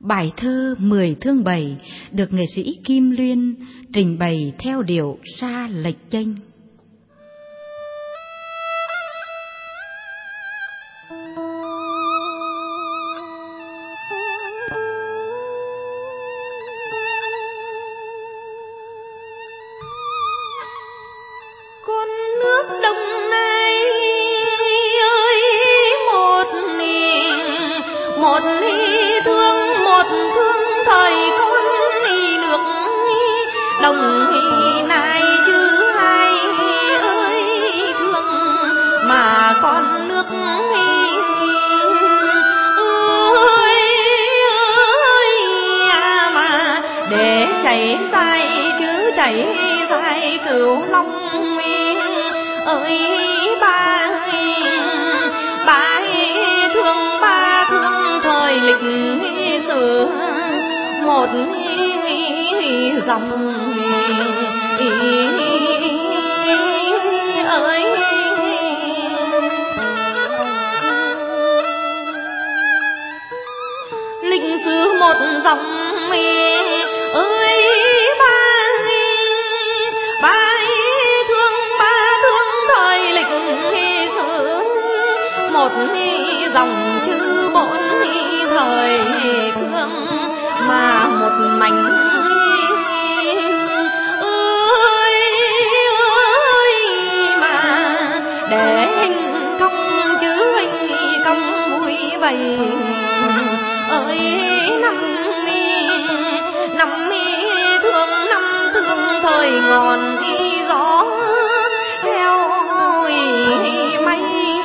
Bài thơ Mười Thương Bảy được nghệ sĩ Kim Luyên trình bày theo điệu sa lệch chênh. Con nước Đông Nai ơi, một thương thời con nước Đồng Nai chứ ai ơi thương mà con nước mà để chảy dài chứ chảy dài Cửu Long ơi ba thương thời lịch sử một dòng ơi lịch sử một dòng ơi ba thương thời lịch sử một dòng chứ bốn thời thương mà một mảnh ơi mà để hình công chứ hình công vui vầy ơi năm thương thời ngọn gió theo mây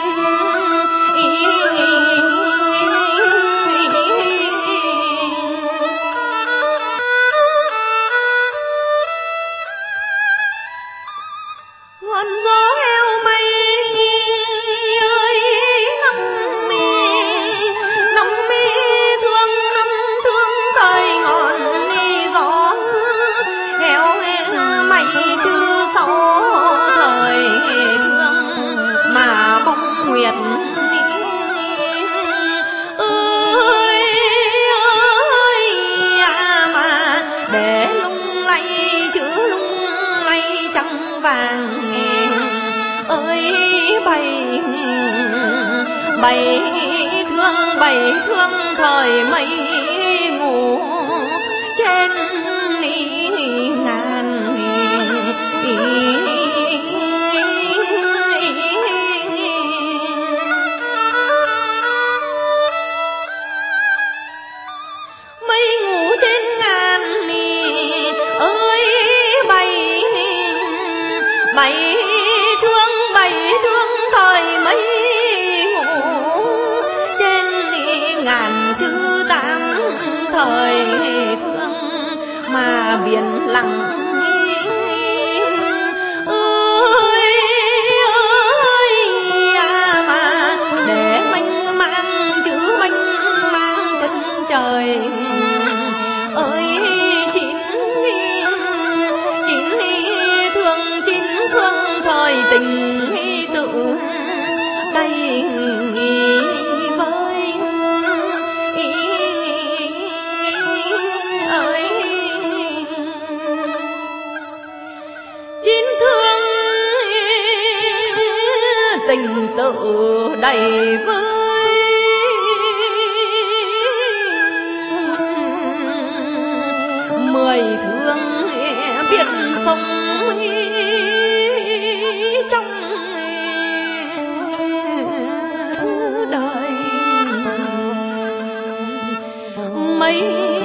ngọn gió heo mây ơi năm thương thời ngọn gió heo mây chứ sáu thời thương mà bông nguyệt mà để lung lay chữ lung lay trắng vàng ơi bảy thương thời mây ngủ trên ngàn mây ngủ trên ngàn ơi bảy thương thời mây ngủ trên ngàn chữ tám thời thương mà biển lặng mà để mênh mang chữ mênh mang chân trời ơi chín thương thời tình tự đầy vơi ơi chín thương tình tự đầy vơi mười thương biết sống trong đời mấy